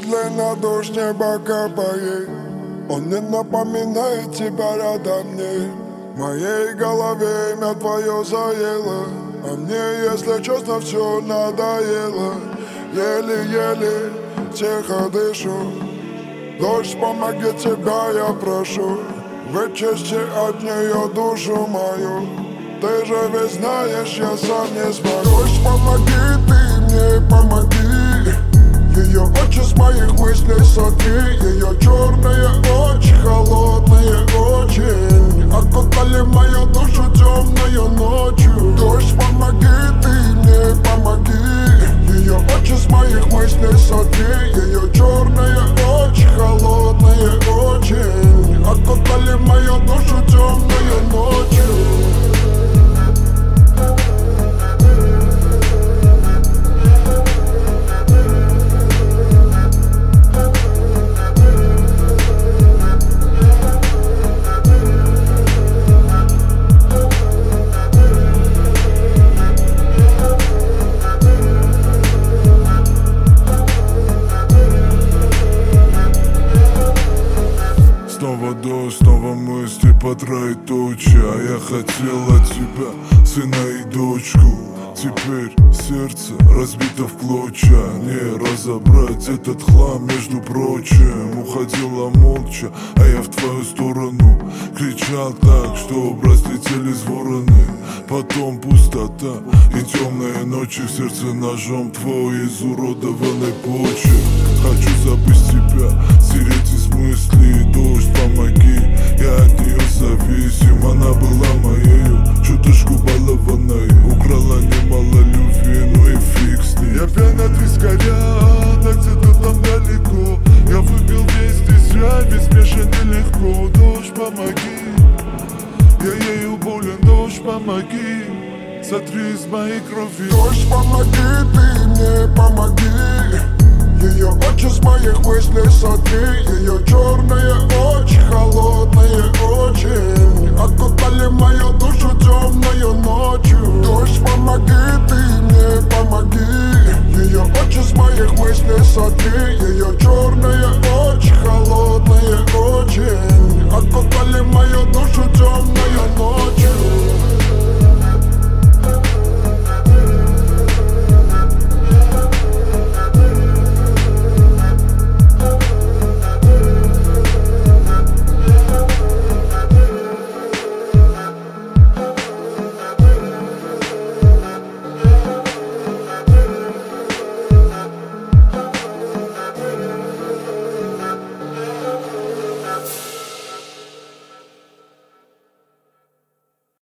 Медленно дождь неба капает, он не напоминает тебя рядом мне. В моей голове имя твое заело, а мне, если честно, все надоело. Еле-еле тихо дышу, дождь, помоги, тебя я прошу. Вычисти от нее душу мою, ты же ведь знаешь, я сам не смогу. Дождь, помоги, ты мне помоги. Ее очи с моих мыслей сотри, ее черные очи, холодные очень, окутали мою душу темною ночью. Дождь, помоги, ты мне помоги. Ее очи с моих мыслей сотри, ее черные очи, холодные очень, окутали мою душу темною ночью. Снова дождь, снова мысли по троеточие. А я хотел от тебя сына и дочку. Теперь сердце разбито в клочья, не разобрать этот хлам, между прочим. Уходила молча, а я в твою сторону кричал так, что разлетелись вороны. Потом пустота и темные ночи, в сердце ножом твой изуродованной почвы. Хочу забыть тебя, стереть из мыслей. Дождь, помоги, я от нее зависим. Она была моею, чуточку балованной, украла немало любви, ну и фиг с ней. Я пьян от вискаря, так где-то там далеко. Я выпил весь здесь, ведь смешанный легко. Дождь, помоги, я ею болен. Дождь, помоги, сотри из моей крови. Дождь, помоги, ты мне помоги. Ее очи с моих мыслей сотри, ее черные